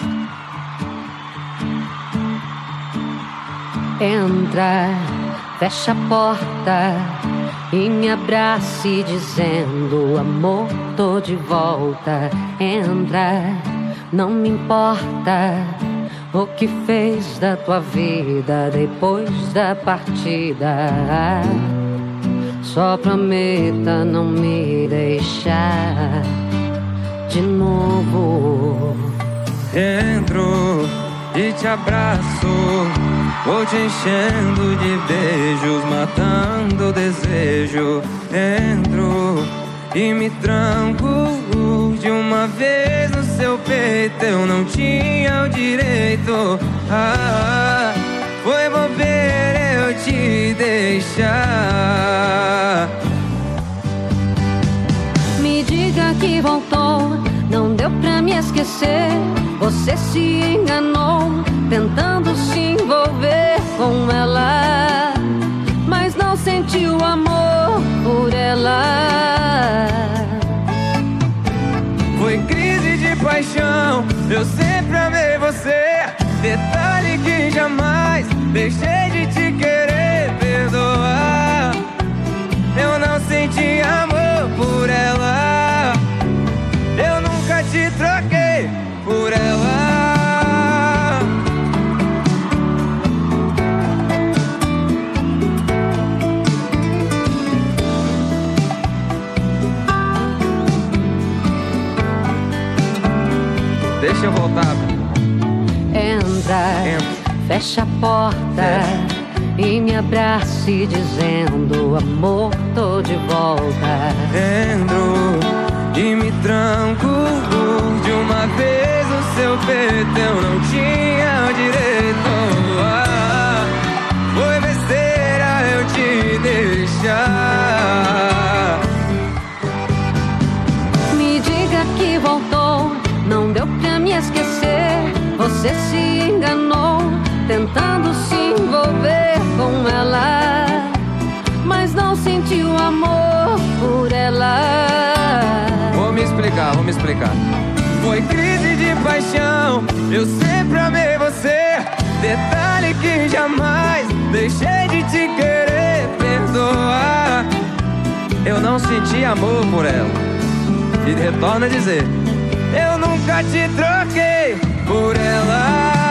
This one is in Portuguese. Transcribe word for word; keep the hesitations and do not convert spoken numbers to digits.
Entra, fecha a porta e me abrace dizendo: amor, tô de volta. Entra, não me importa o que fez da tua vida depois da partida. Só prometa não me deixar de novo. Entro e te abraço, vou te enchendo de beijos, matando o desejo. Entro e me tranco de uma vez no seu peito. Eu não tinha o direito. Ah, foi bobeira eu te deixar. Me diga que voltou, não deu pra me esquecer. Você se enganou, tentando se envolver com ela, mas não sentiu amor por ela. Foi crise de paixão, eu sempre amei você. Detalhe que jamais deixei de te querer. Perdoar, eu não senti amor por ela. Eu nunca te troquei por ela. Deixa eu voltar. Entra, Entra. fecha a porta e me abrace dizendo: amor, tô de volta. Entro e me tranco de uma vez no seu peito. Eu não tinha o direito. Ah, foi besteira eu te deixar. Me diga que voltou, não deu pra me esquecer. Você se enganou, tentando se envolver com ela, mas não sentiu amor por ela. Vou me explicar, vou me explicar. Foi crise de paixão, eu sempre amei você. Detalhe que jamais deixei de te querer. Perdoar, eu não senti amor por ela. E retorno a dizer: eu nunca te troquei por ela.